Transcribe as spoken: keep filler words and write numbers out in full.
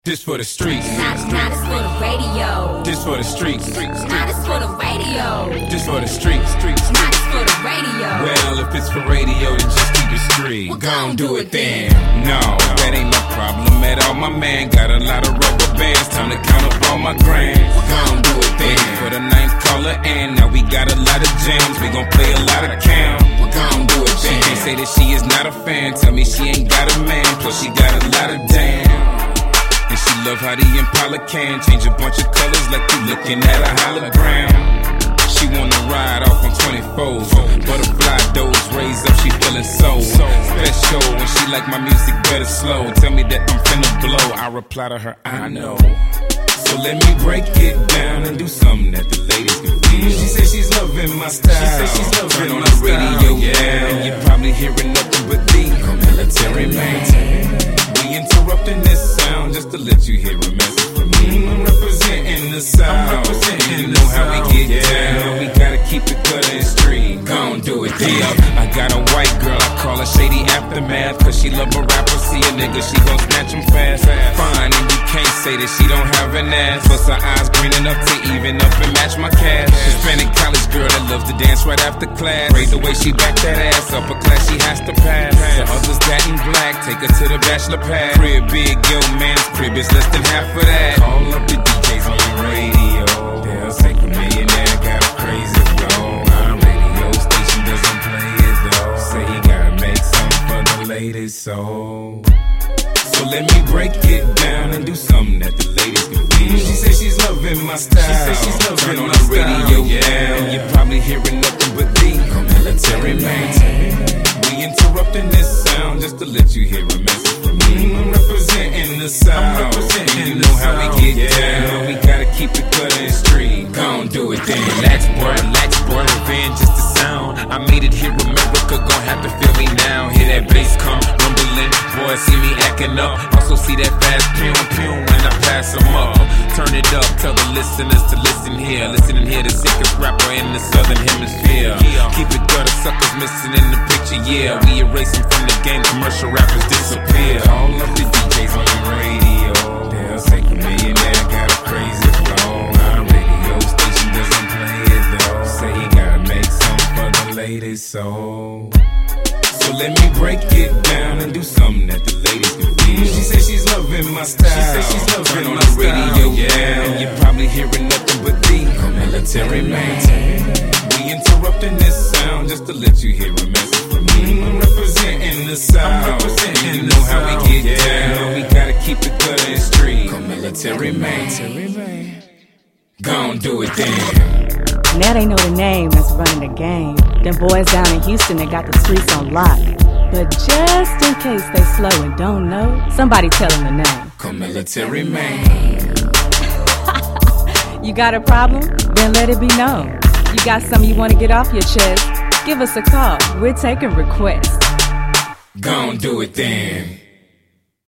This for the streets. Not, not it's for the radio. This for the streets. Not it's for the radio. This for the streets. Streets. Not it's for the radio. Well, if it's for radio, then just keep it street. Well, gon' do it then. No, that ain't no problem at all. My man got a lot of rubber bands. Time to count up all my grands. Well, gon' do it then. Waiting for the ninth caller, and now we got a lot of jams. We gon' play a lot of count. Well, gon' do it then. She can't say that she is not a fan. Tell me she ain't got a man. Plus she got a lot of damn. And she love how the Impala can change a bunch of colors like you looking at a hologram. She wanna ride off on twenty-fours. Butterfly doors raise up, she feeling so special. And she like my music better slow. Tell me that I'm finna blow. I reply to her, I know. So let me break it down and do something that the ladies can feel. She said she's loving my style. She said she's loving on the radio, yeah. And you're probably hearing nothing but the military man. We interrupting this sound just to let you hear a message from me. I'm representing the South. I'm representing you know how we get yeah. down. We gotta keep it gutter and street. Gon' do it then. I got a white girl, I call her Shady Aftermath. Cause she love a rapper, see a nigga, she gon' snatch him fast. Fine, and you can't say that she don't have an ass. Plus her eyes green enough to even up and match my cash. Hispanic college girl that loves to dance right after class. Praise the way she back that ass, upper class she has to pass. The others that in black, take her to the bachelor pad. Crib big, yo man's crib is less than half of that. Call up the D Js on your radio. They'll say a millionaire got a crazy flow. Our radio station doesn't play it though. Say you gotta make something for the ladies, so So let me break it down and do something that the ladies can feel. She said she's loving my style. She said she's loving on the radio, yeah. And you're probably hearing nothing but the military man. We interrupting this sound just to let you hear a message from me. I'm representing the South. I'm representing you know how we get yeah. down. We gotta keep it gutter and street. Gon' do it then. Relax, boy, relax, boy. Revenge is the sound. I made it here, America. Gon' have to feel me now. Hear that bass come rumbling. Boy, see me acting up. Also see that fast pew pew when I pass them up. Turn it up, tell the listeners to listen here. Listen and hear the sickest rapper in the southern hemisphere. Keep it gutter, suckers missing in the picture, yeah. We erase them from the game, commercial rappers disappear. All of the D Js on the radio, they'll say a millionaire got a crazy flow. Our radio station doesn't play it though. Say you gotta make something for the ladies, so So let me break it down and do something that the ladies can feel. She said she's loving my style. She said she's loving on the radio, yeah. And you're probably hearing nothing but the military man. We interrupting this sound just to let you hear a message from me. I'm representing the South. I'm representing you know how we get yeah. down. We gotta keep it gutter and street. Military man. Gon' do it then. Now they know the name that's running the game. Them boys down in Houston, they got the streets on lock. But just in case they slow and don't know, somebody tell them the name. Military man. You got a problem? Then let it be known. You got something you want to get off your chest? Give us a call. We're taking requests. Gon' do it then.